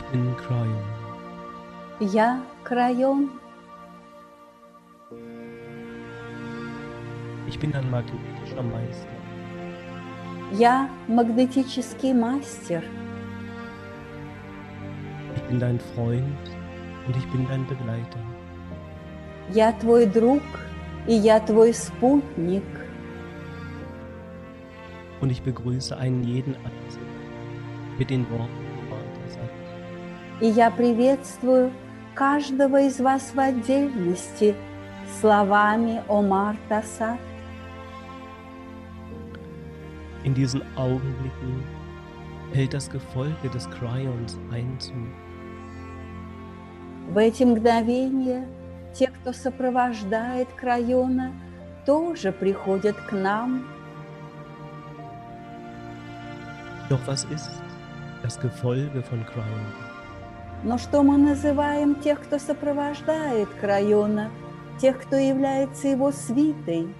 Ich bin Cryon. Я Крайон. Ich bin ein magnetischer Meister. Я магнетический мастер. Ich bin dein Freund und ich bin dein Begleiter. Я твой друг, и я твой спутник. Und ich begrüße einen jeden Einzelnen mit den Worten, die Martha sagt. И я приветствую каждого из вас в отдельности словами Омар Тасат. In diesen Augenblicken hält das Gefolge des Cryons Einzug. В эти мгновения те, кто сопровождает Крайона, тоже приходят к нам. Doch was ist das Gefolge von Cryon? Но что мы называем тех, кто сопровождает Крайона, тех, кто является его свитой?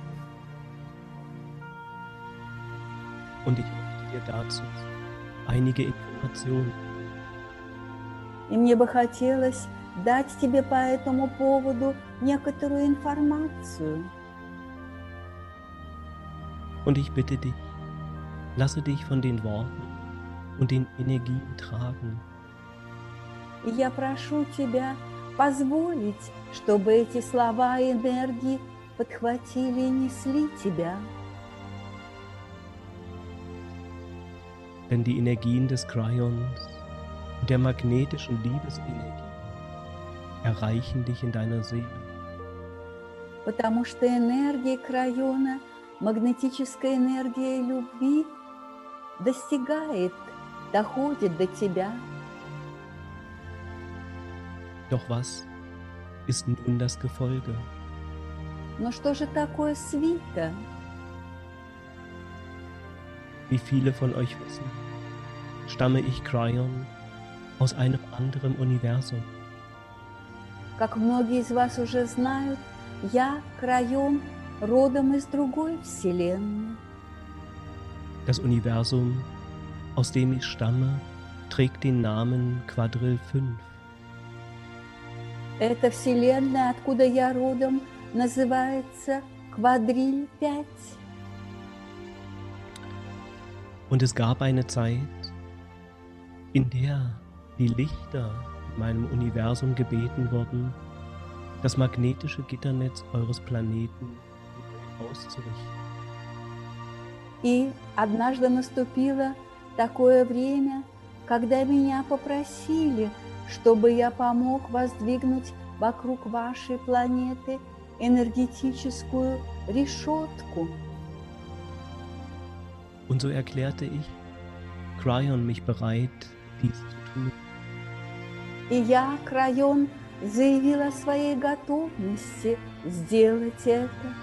Und ich möchte dir dazu einige Informationen. И мне бы хотелось дать тебе по этому поводу некоторую информацию. Und ich bitte dich, lasse dich von den Worten und den Energien tragen. И я прошу тебя позволить, чтобы эти слова и энергии подхватили и несли тебя. Denn die Energien des Cryons und der magnetischen Liebesenergie erreichen dich in deiner Seele. Потому что энергия Крайона, магнетическая энергия любви достигает, доходит до тебя. Doch was ist nun das Gefolge? Но что же такое свита? Wie viele von euch wissen, stamme ich Cryon aus einem anderen Universum. Как многие из вас уже знают, я Крайон, родом из другой вселенной. Das Universum, aus dem ich stamme, trägt den Namen Quadrill 5. Эта вселенная, откуда я родом, называется Квадриль 5. Und es gab eine Zeit, in der die Lichter in meinem Universum gebeten wurden, das magnetische Gitternetz eures Planeten auszurichten. И однажды наступило такое время, когда меня попросили, чтобы я помог воздвигнуть вокруг вашей планеты энергетическую решетку. Und so erklärte ich Cryon mich bereit, dies zu tun. И я, Крайон, заявила о своей готовности сделать это.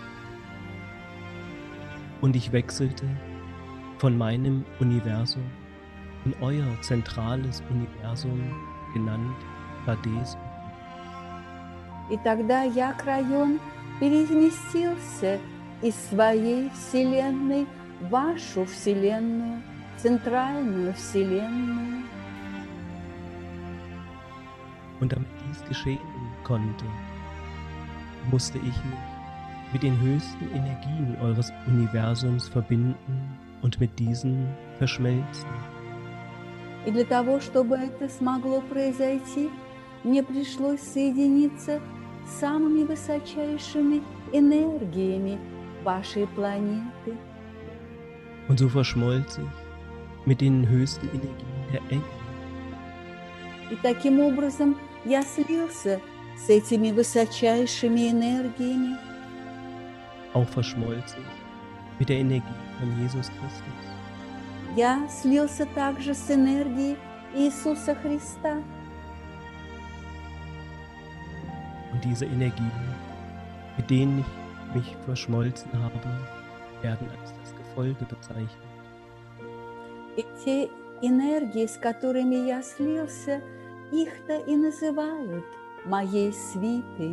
Und ich wechselte von meinem Universum in euer zentrales Universum, genannt Hades. И тогда я, Крайон, переместился из своей вселенной в вашу вселенную, центральную вселенную. Und damit dies geschehen konnte, musste ich mich mit den höchsten Energien eures Universums verbinden und mit diesen verschmelzen. И для того, чтобы это смогло произойти, мне пришлось соединиться с самыми высочайшими энергиями вашей планеты. Und so verschmolz ich mit den höchsten Energien der Engel. И таким образом я слился с этими высочайшими энергиями. Auch verschmolz ich mit der Energie von Jesus Christus. Я слился также с энергией Иисуса Христа. Und diese Energien, mit denen ich mich verschmolzen habe, werden als das Gefolge bezeichnet. И те энергии, с которыми я слился, их-то и называют моей свитой.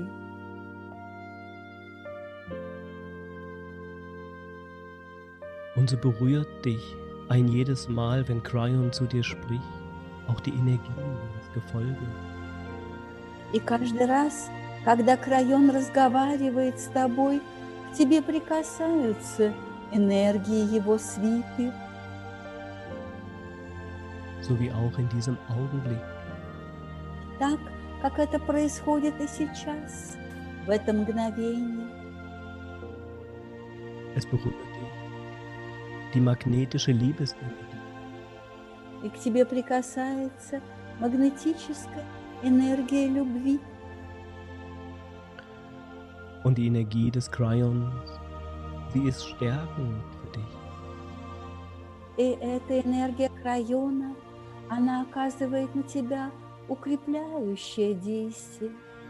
Und so berührt dich ein jedes Mal, wenn Cryon zu dir spricht, auch die Energien des Gefolge. И каждый раз, когда Крайон разговаривает с тобой, к тебе прикасаются энергии его свиты. So wie auch in diesem Augenblick. Так, как это происходит и сейчас, в это мгновение. Es berührt dich, die magnetische Liebesenergie. И к тебе прикасается магнетическая энергия любви. Und die Energie des Cryons, sie ist stärkend für dich. И эта энергия Крайона, она оказывает на тебя укрепляющее действие.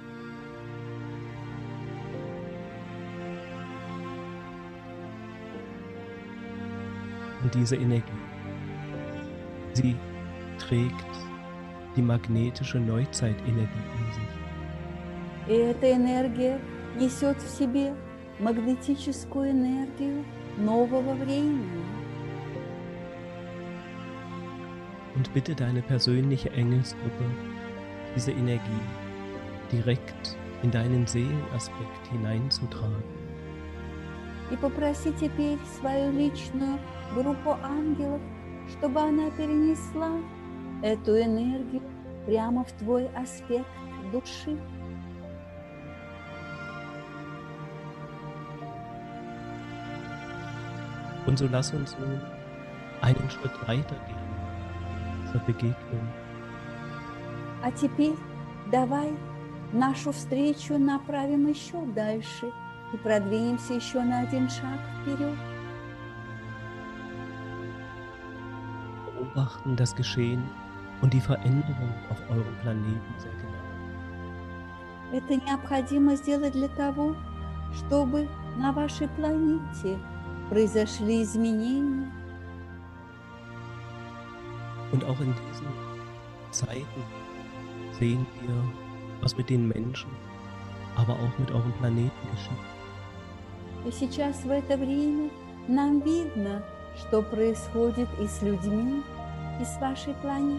Und diese Energie, sie trägt die magnetische Neuzeitenergie in sich. И эта энергия несет в себе магнетическую энергию нового времени. Und bitte deine persönliche Engelsgruppe, diese Energie direkt in deinen Seelenaspekt hineinzutragen. И попроси теперь свою личную группу ангелов, чтобы она перенесла эту энергию прямо в твой аспект души. Und so lass uns nun einen Schritt weitergehen zur Begegnung. А теперь давай нашу встречу направим еще дальше и продвинемся еще на один шаг вперед. Beobachten das Geschehen und die Veränderung auf eurem Planeten sehr genau. Это необходимо сделать для того, чтобы на вашей планете произошли изменения. Und auch in diesen Zeiten sehen wir, was mit den Menschen, aber auch mit eurem Planeten geschieht. И сейчас в это время нам видно, что происходит и с людьми, и с вашей планетой.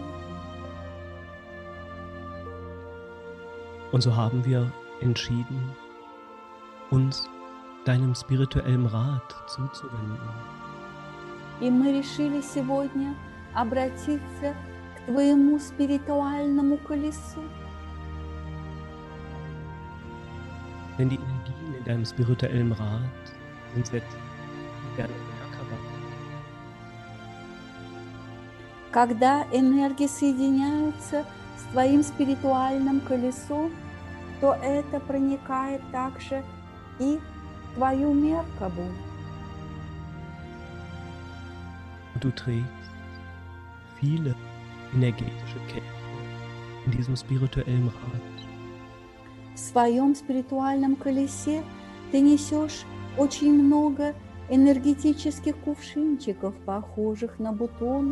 Und so haben wir entschieden, uns deinem spirituellen Rat zuzuwenden. И мы решили сегодня обратиться к твоему спиритуальному колесу. Denn die Energien in deinem spirituellen Rat sind sehr tief und werden bemerkbar. Когда энергии соединяются с твоим спиритуальным колесом, то это проникает также и в твою Меркабу. Und du trägst viele energetische Kelche in diesem spirituellen Rat. В своем спиритуальном колесе ты несешь очень много энергетических кувшинчиков, похожих на бутоны.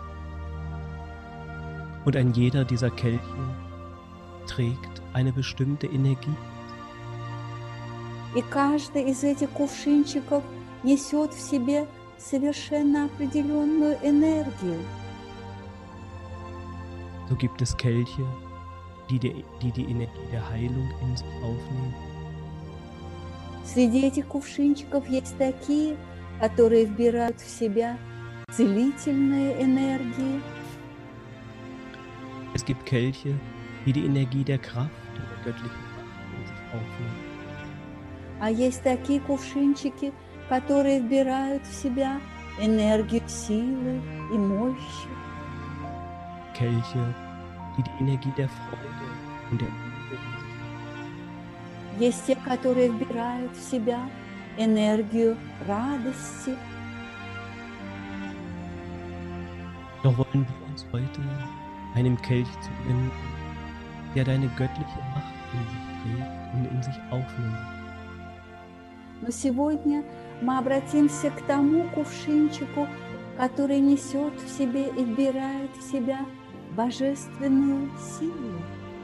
Und ein jeder dieser Kelche trägt eine bestimmte Energie. И каждый из этих кувшинчиков несет в себе совершенно определенную энергию. So gibt es Kelche, die die Energie der Heilung in sich aufnehmen. Среди этих кувшинчиков есть такие, которые вбирают в себя целительные энергии. Es gibt Kelche, die die Energie der Kraft und der göttlichen Macht in sich aufnehmen. А есть такие кувшинчики, которые вбирают в себя энергию силы и мощи. Kelche, die die Energie der Freude und der Liebe in sich aufnehmen. Есть те, которые вбирают в себя энергию радости. Doch wollen wir uns heute einem Kelch zuwenden, der deine göttliche Macht in sich trägt und in sich aufnimmt. Но сегодня мы обратимся к тому кувшинчику, который несет в себе и вбирает в себя божественную силу.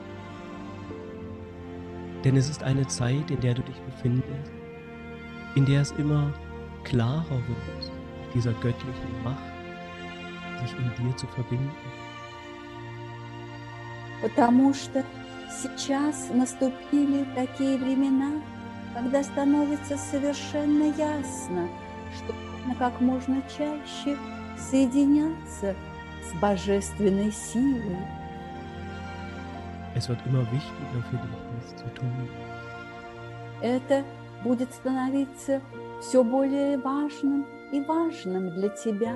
Denn es ist eine Zeit, in der du dich befindest, in der es immer klarer wird, mit dieser göttlichen Macht sich in dir zu verbinden. потому что сейчас наступили такие времена, когда становится совершенно ясно, что нужно как можно чаще соединяться с божественной силой. Es wird immer wichtiger für dich, dies zu tun. Это будет становиться все более важным и важным для тебя.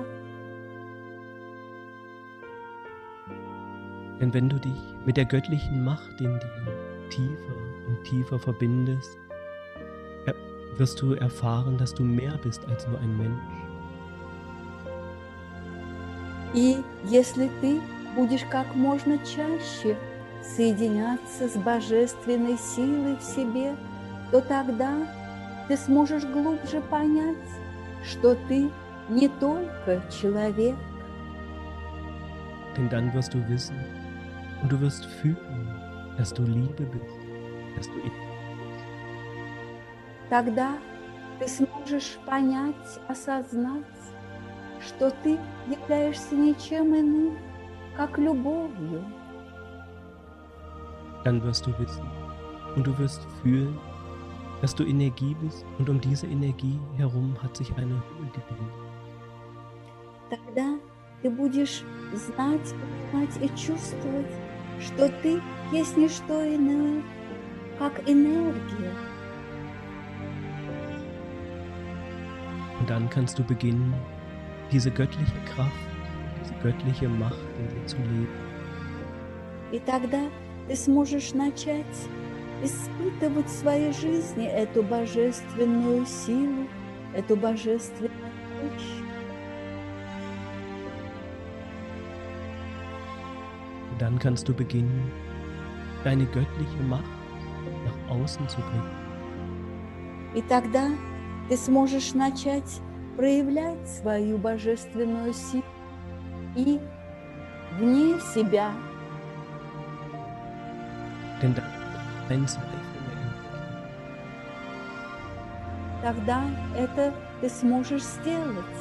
Denn wenn du dich mit der göttlichen Macht in dir tiefer und tiefer verbindest, wirst du erfahren, dass du mehr bist als nur ein Mensch. И если ты будешь как можно чаще соединяться с божественной силой в себе, то тогда ты сможешь глубже понять, что ты не только человек. Denn dann wirst du wissen und du wirst fühlen, dass du Liebe bist, dass du Тогда ты сможешь понять, осознать, что ты являешься ничем иным, как любовью. Dann wirst du wissen und du wirst fühlen, dass du Energie bist und um diese Energie herum hat sich eine Hülle gebildet. Тогда ты будешь знать, понимать и чувствовать, что ты есть не что иное, как энергия. Und dann kannst du beginnen, diese göttliche Kraft, diese göttliche Macht in dir zu leben. И тогда ты сможешь начать испытывать в своей жизни эту божественную силу, эту божественную мощь. Und dann kannst du beginnen, deine göttliche Macht nach außen zu bringen. И тогда ты сможешь начать проявлять свою божественную силу и вне себя. Denn dann dein Zweifel mehr Тогда это ты сможешь сделать.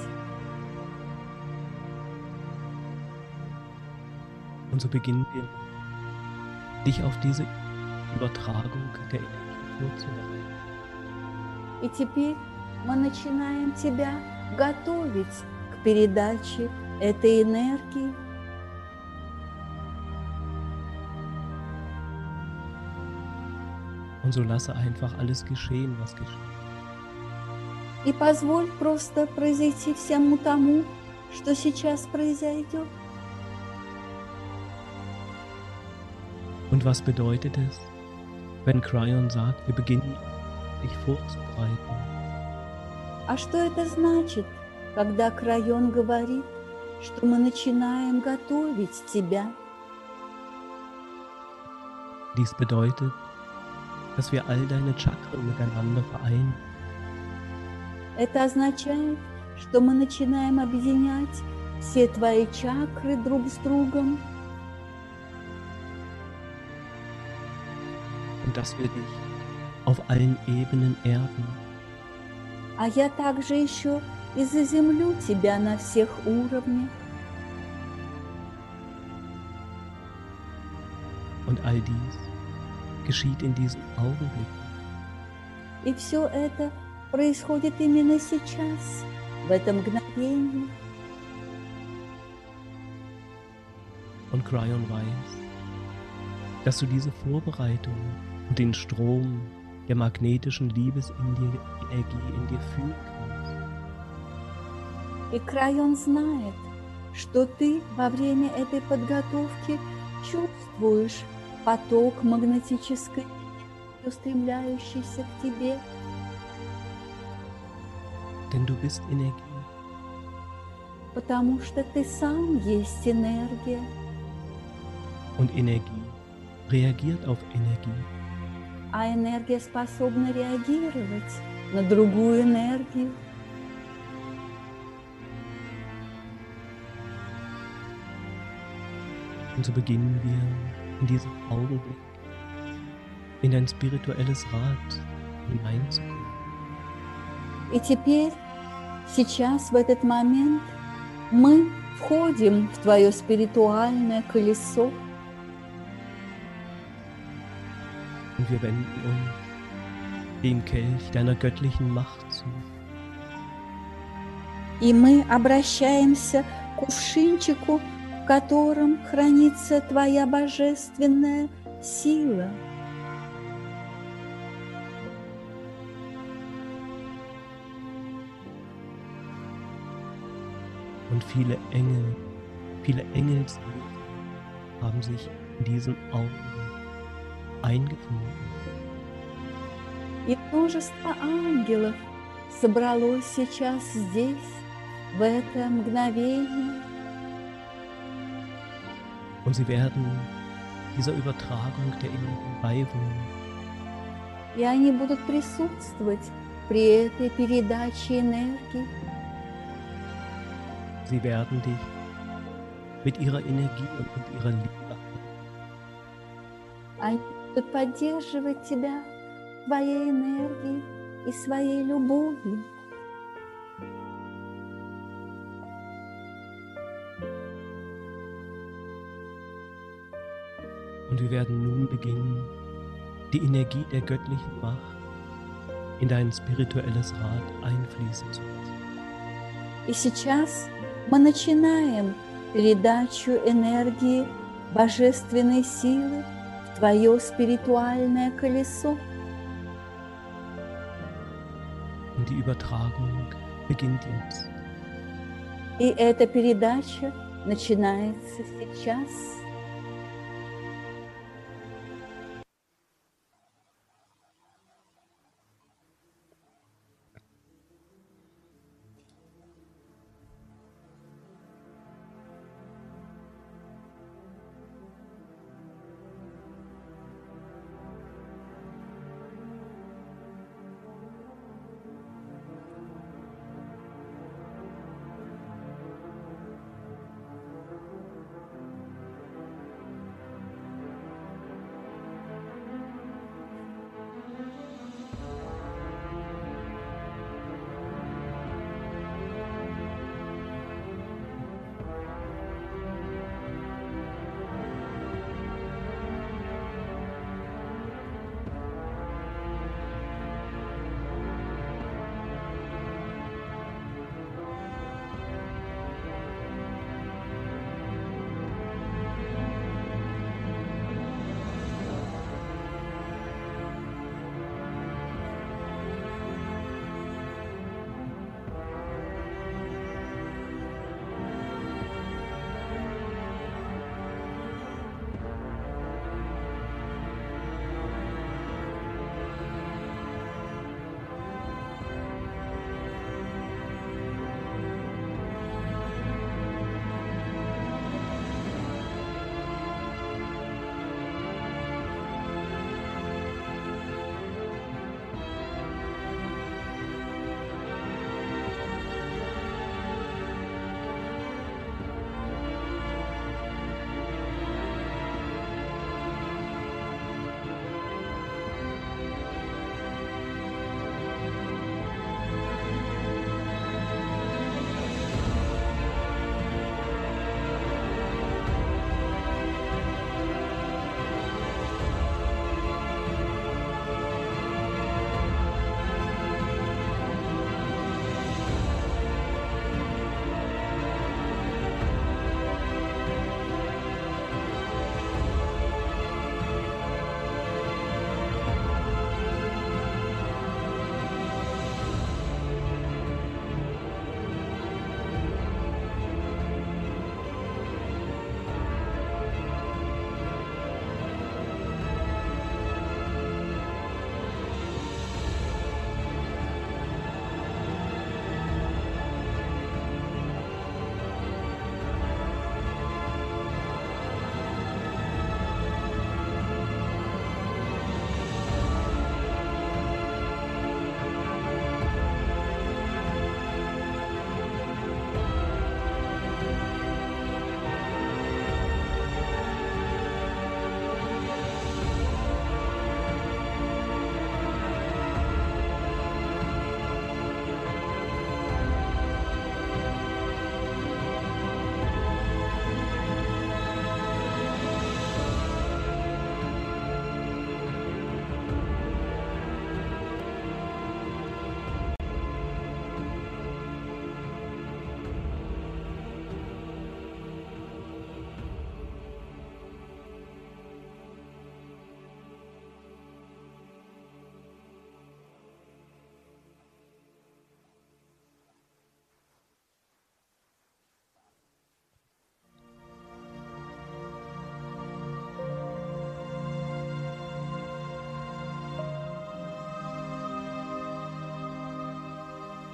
Und so beginnen wir, dich auf diese Übertragung der Energie vorzubereiten. И теперь мы начинаем тебя готовить к передаче этой энергии. Und so lasse einfach alles geschehen, was geschieht. И позволь просто произойти всему тому, что сейчас произойдет. Und was bedeutet es, wenn Cryon sagt, wir beginnen, dich vorzubereiten? А что это значит, когда Крайон говорит, что мы начинаем готовить тебя? Dies bedeutet, dass wir all deine Chakren miteinander vereinen. Это означает, что мы начинаем объединять все твои чакры друг с другом, Und dass wir dich auf allen Ebenen erden. а я также еще и заземлю тебя на всех уровнях. Und all dies geschieht in diesem Augenblick. И все это происходит именно сейчас, в это мгновение. Und Cryon weiß, dass du diese Vorbereitung und den Strom der magnetischen Liebesenergie in dir fühlen kannst. И Крайон знает, что ты во время этой подготовки чувствуешь поток магнетической энергии, устремляющийся к тебе. Denn du bist Energie. Потому что ты сам есть энергия. Und Energie reagiert auf Energie. А энергия способна реагировать на другую энергию. Und so beginnen wir in diesem Augenblick in dein spirituelles Rad hineinzukommen. И теперь, сейчас, в этот момент, мы входим в твое спиритуальное колесо. Und wir wenden uns dem Kelch deiner göttlichen Macht zu. И мы обращаемся к кувшинчику, в котором хранится Твоя божественная сила. Und viele Engelswesen haben sich in diesem Augenblick eingefunden. И множество ангелов собралось сейчас здесь, в это мгновение. Und sie werden dieser Übertragung der Energie beiwohnen. И они будут присутствовать при этой передаче энергии. Sie werden dich mit ihrer Energie und mit ihrer Liebe Они будут поддерживать тебя своей энергией и своей любовью. Und wir werden nun beginnen, die Energie der göttlichen Macht in dein spirituelles Rad einfließen zu lassen. И сейчас мы начинаем передачу энергии божественной силы в твое спиритуальное колесо. Und die Übertragung beginnt jetzt. И эта передача начинается сейчас.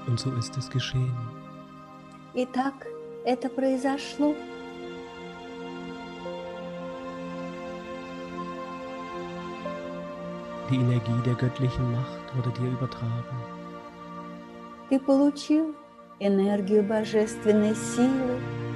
Und so ist es geschehen. И так это произошло. Die Energie der göttlichen Macht wurde dir übertragen. Ты получил энергию божественной силы.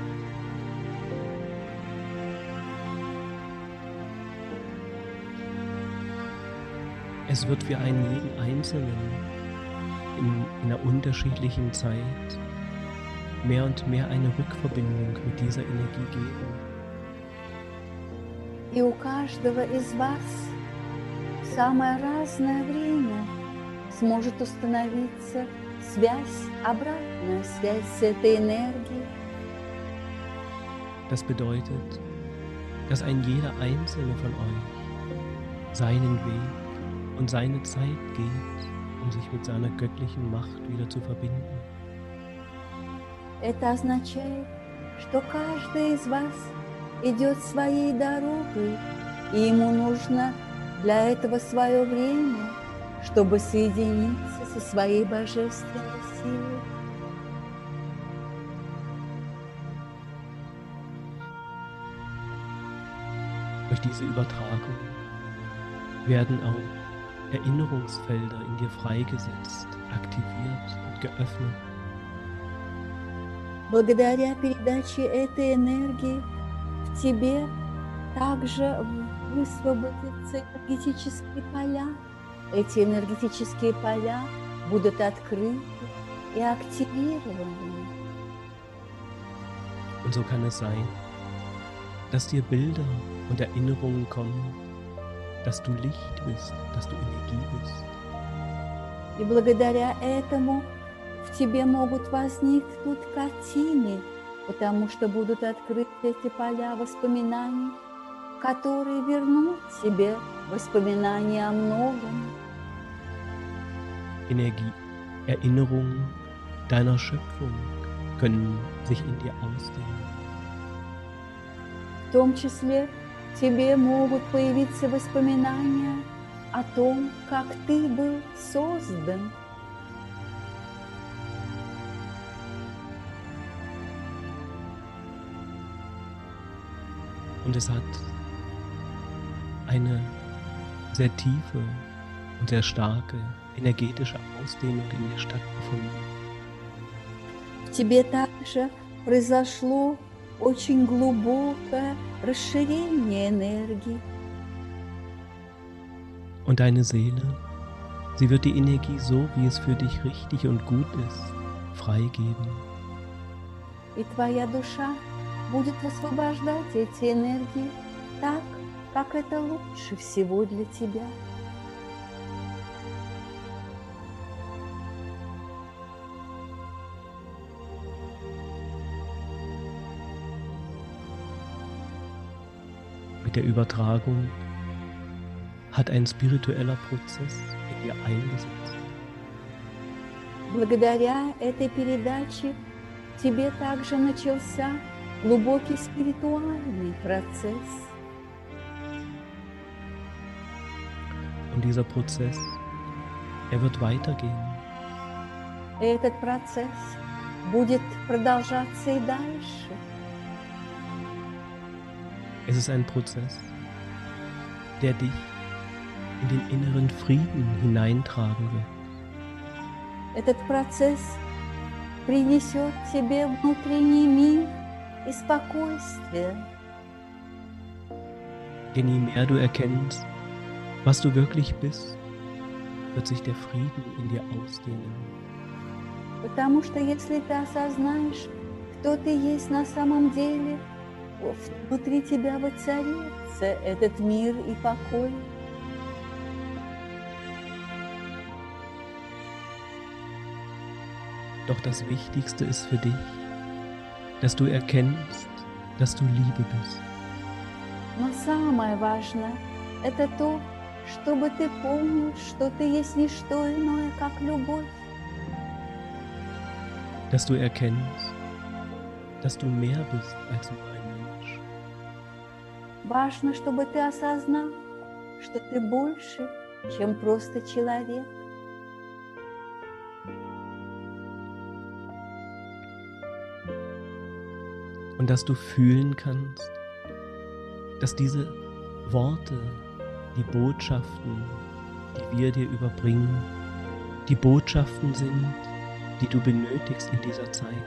Es wird für einen jeden Einzelnen in einer unterschiedlichen Zeit mehr und mehr eine Rückverbindung mit dieser Energie geben. И у каждого из вас в самое разное время сможет установиться связь, обратная связь с этой энергией. Das bedeutet, dass ein jeder Einzelne von euch seinen Weg und seine Zeit geht, um sich mit seiner göttlichen Macht wieder zu verbinden. Это означает, что каждый из вас идет своей дорогой, и ему нужно для этого свое время, чтобы соединиться со своей божественной силой. Durch diese Übertragung werden auch Erinnerungsfelder in dir freigesetzt, aktiviert und geöffnet. Благодаря передаче этой энергии в тебе также высвободятся энергетические поля. Эти энергетические поля будут открыты и активированы. Und so kann es sein, dass dir Bilder und Erinnerungen kommen, dass du Licht bist, dass du Energie bist. И благодаря этому в тебе могут возникнуть картины, потому что будут открыты эти поля воспоминаний, которые вернут тебе воспоминания о многом. Energie, Erinnerungen deiner Schöpfung können sich in dir ausdehnen. В том числе в тебе могут появиться воспоминания о том, как ты был создан. Und es hat eine sehr tiefe und sehr starke energetische Ausdehnung in dir stattgefunden. В тебе также произошло очень глубокое расширение энергии. Und deine Seele, sie wird die Energie so, wie es für dich richtig und gut ist, freigeben. И твоя душа будет высвобождать эти энергии так, как это лучше всего для тебя. Mit der Übertragung hat ein spiritueller Prozess in dir eingesetzt. Благодаря этой передаче в тебе также начался глубокий спиритуальный процесс. Und dieser Prozess, er wird weitergehen. Этот процесс будет продолжаться и дальше. Es ist ein Prozess, der dich in den inneren Frieden hineintragen wird. Этот процесс принесет тебе внутренний мир и спокойствие. Denn je mehr du erkennst, was du wirklich bist, wird sich der Frieden in dir ausdehnen. Потому что если ты осознаешь, кто ты есть на самом деле, внутри тебя воцарится этот мир и покой. Doch das Wichtigste ist für dich, dass du erkennst, dass du Liebe bist. Но самое важное – это то, чтобы ты помнил, что ты есть не что иное, как любовь. Dass du erkennst, dass du mehr bist als nur ein Mensch. Важно, чтобы ты осознал, что ты больше, чем просто человек. und dass du fühlen kannst, dass diese Worte, die Botschaften, die wir dir überbringen, die Botschaften sind, die du benötigst in dieser Zeit.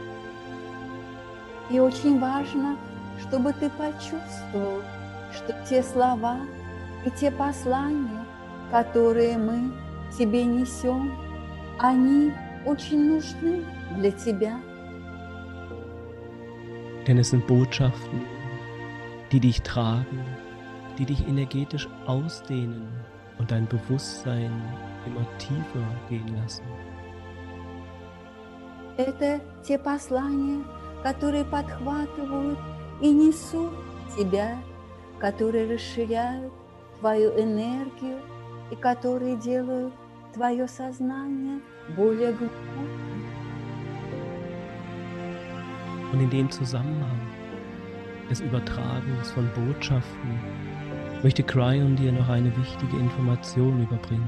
И очень важно, чтобы ты почувствовал, что те слова и те послания, которые мы тебе nесем, они очень нужны для тебя. Denn es sind Botschaften, die dich tragen, die dich energetisch ausdehnen und dein Bewusstsein immer tiefer gehen lassen. Это те послания, которые подхватывают и несут тебя, которые расширяют твою энергию и которые делают твое сознание более глубоким. Und in dem Zusammenhang des Übertragens von Botschaften möchte Cryon dir noch eine wichtige Information überbringen.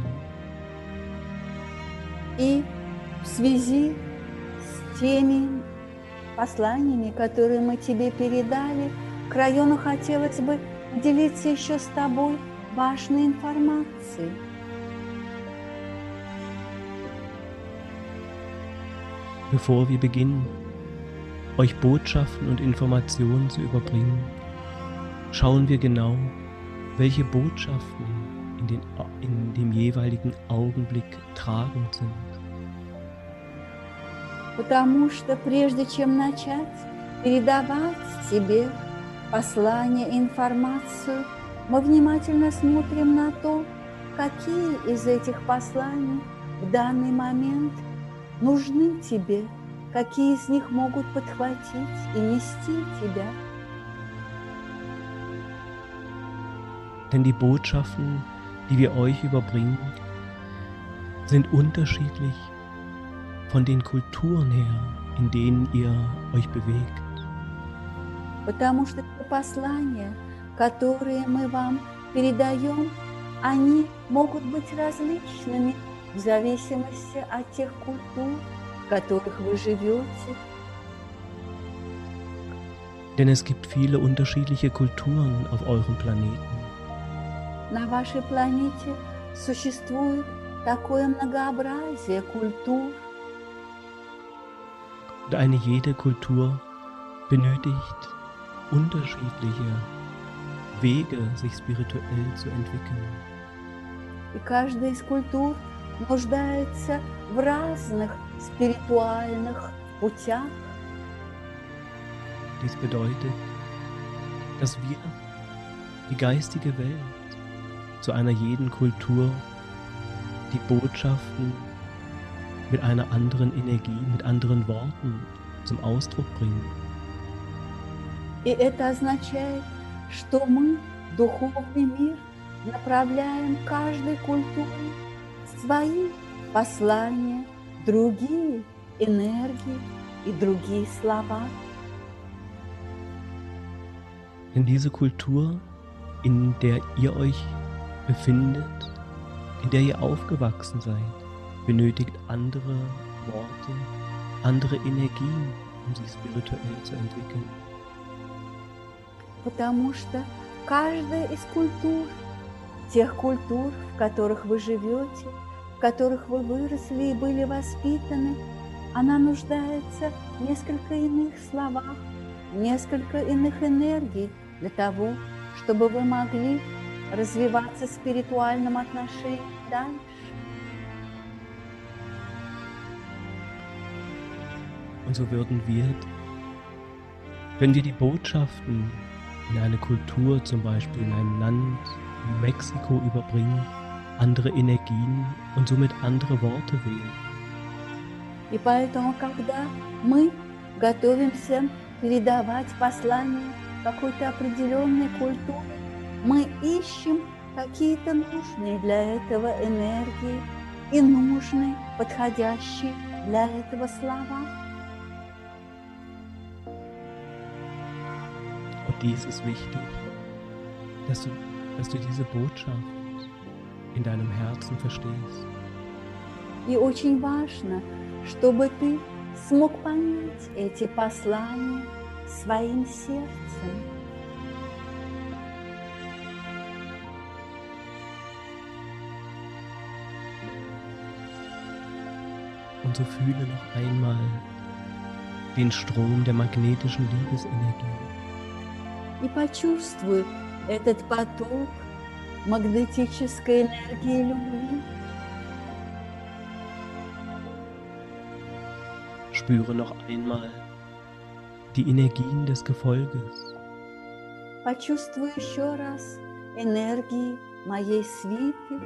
И в связи с теми посланиями, которые мы тебе передали, Крайону хотелось бы делиться еще с тобой важной информацией. Bevor wir beginnen, euch Botschaften und Informationen zu überbringen, schauen wir genau, welche Botschaften in dem jeweiligen Augenblick tragend sind. Потому что прежде чем начать передавать тебе послание и информацию, мы внимательно смотрим на то, какие из этих посланий в данный момент нужны тебе, какие из них могут подхватить и нести тебя. Denn die Botschaften, die wir euch überbringen, sind unterschiedlich von den Kulturen her, in denen ihr euch bewegt. Потому что послания, которые мы вам передаем, они могут быть различными в зависимости от тех культур, в которых вы живете. Denn es gibt viele unterschiedliche Kulturen auf eurem Planeten. На вашей планете существует такое многообразие культур. Und eine jede Kultur benötigt unterschiedliche Wege, sich spirituell zu entwickeln. И каждая из культур нуждается в разных спиритуальных путях. Dies bedeutet, dass wir die geistige Welt zu einer jeden Kultur die Botschaften mit einer anderen Energie, mit anderen Worten zum Ausdruck bringen. И это означает, что мы, духовный мир, направляем каждой культуре свои послания, другие энергии и другие слова. Denn diese Kultur, in der ihr euch befindet, in der ihr aufgewachsen seid, benötigt andere Worte, andere Energien, um sich spirituell zu entwickeln. Потому что каждая из культур, тех культур, в которых вы живете, в которых вы выросли и были воспитаны, она нуждается в несколько иных словах, в несколько иных энергий для того, чтобы вы могли развиваться в спиритуальном отношении дальше. Und so würden wir, wenn wir die Botschaften in eine Kultur, zum Beispiel in einem Land, in Mexiko überbringen, andere Energien und somit andere Worte wählen. И поэтому, когда мы готовимся передавать послание какой-то определенной культуре, мы ищем какие-то нужные для этого энергии и нужные, подходящие для этого слова. Und dies ist wichtig, dass du diese Botschaft in deinem Herzen verstehst. И очень важно, чтобы ты смог понять эти послания своим сердцем. Und so fühle noch einmal den Strom der magnetischen Liebesenergie. И почувствуй этот поток магнетической энергии любви. Spüre noch einmal die Energien des Gefolges. Почувствуй еще раз энергии моей свиты.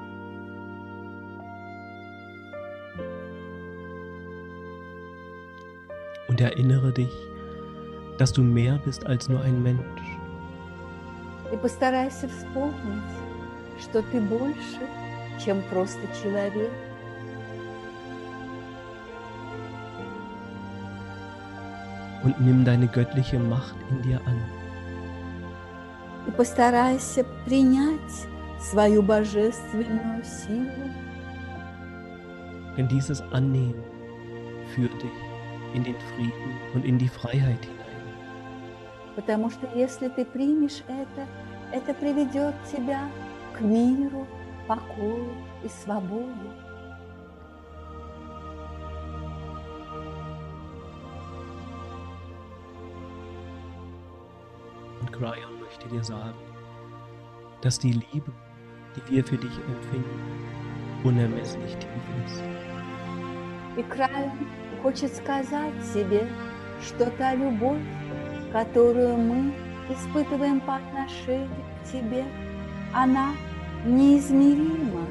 Und erinnere dich, dass du mehr bist als nur ein Mensch. И постарайся вспомнить, что ты больше, чем просто человек. Und nimm deine göttliche Macht in dir an. И постарайся принять свою божественную силу. Denn dieses Annehmen führt dich in den Frieden und in die Freiheit hinein. Потому что если ты примешь это приведет тебя к миру, покою и свободе. Und Cryon möchte dir sagen, dass die Liebe, die wir für dich empfinden, unermesslich tief ist. И Крайон хочет сказать себе, что та любовь, которую мы испытываем по отношению к тебе, она неизмерима,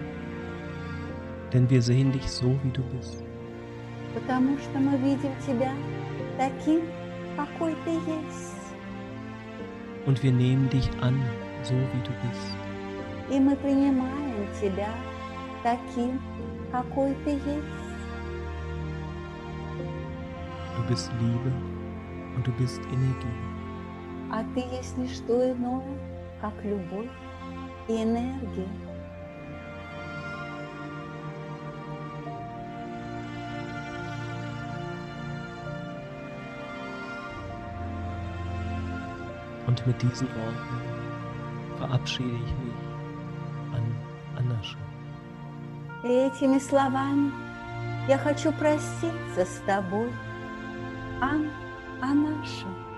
Denn wir sehen dich so, wie du bist. потому что мы видим тебя таким, какой ты есть. Und wir nehmen dich an, so wie du bist. И мы принимаем тебя таким, какой ты есть. Du bist Liebe und du bist Energie. А ты есть не что иное, как любовь и энергия. Und mit diesen Worten verabschiede ich mich an Anascha. И этими словами я хочу проститься с тобой, Анаша.